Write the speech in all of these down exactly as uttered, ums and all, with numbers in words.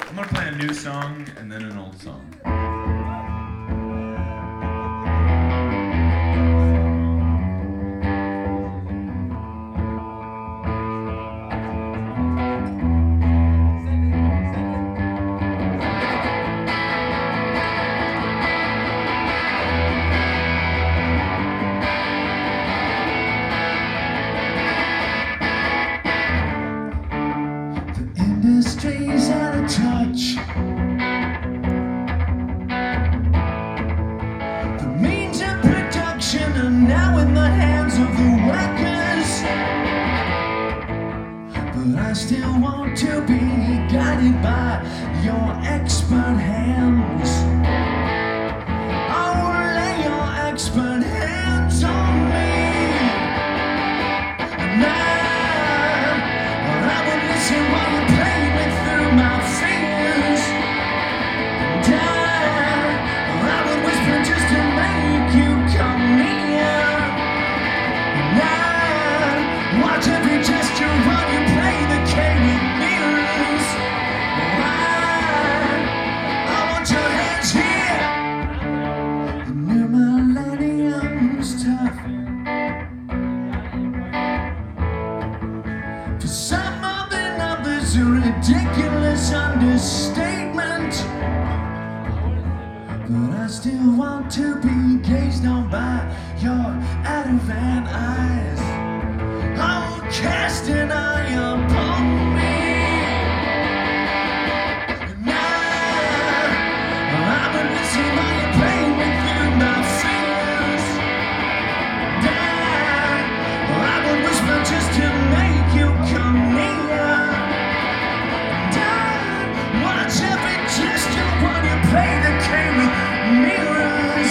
I'm gonna play a new song and then an old song. Industry's out of touch. The means of production are now in the hands of the workers. But I still want to be guided by your expert hands. Oh, lay your expert hands on me. And I, I would listen while you play me through my fingers. And I, I would whisper just to make you come near. And I watch every gesture while you play the game with mirrors. Oh, I, I want your hands here. The new millennium's tough. For some more than others, a ridiculous understatement. But I still want to be gazed on by your out-of-hand eyes. Oh, cast an eye upon me. And I, I would listen while you play me through my fingers. And I, I would whisper just to make you come near. And I watch every gesture while you play the game with mirrors.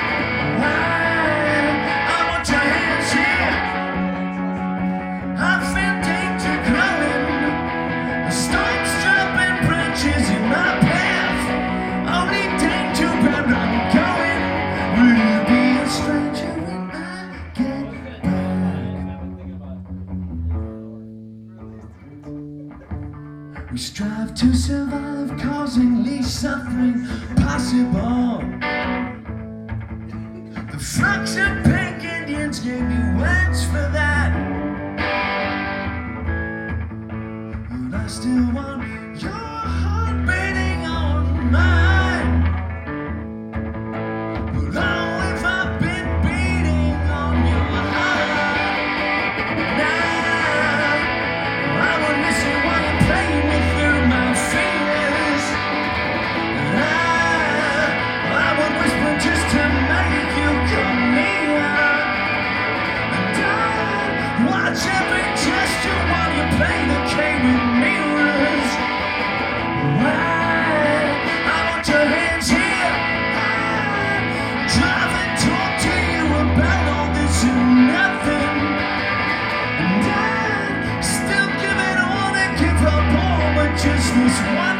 I, I want your hands here. I feel danger growing. Storms dropping branches in my path. Only danger where I'm going. Will you be a stranger when I get back? We strive to survive, causing least suffering possible. The flocks of pink Indians gave me words for that. But I still want your heart beating on mine. But oh, if I've been beating on your heart, now I would listen while you play me through my fingers. And I, I would whisper just to make you come near. And I watch every gesture while you play the game with mirrors. I, I want your hands here. I drive and talk to you about all this and nothing. And I still give it all and give up all, but just this one.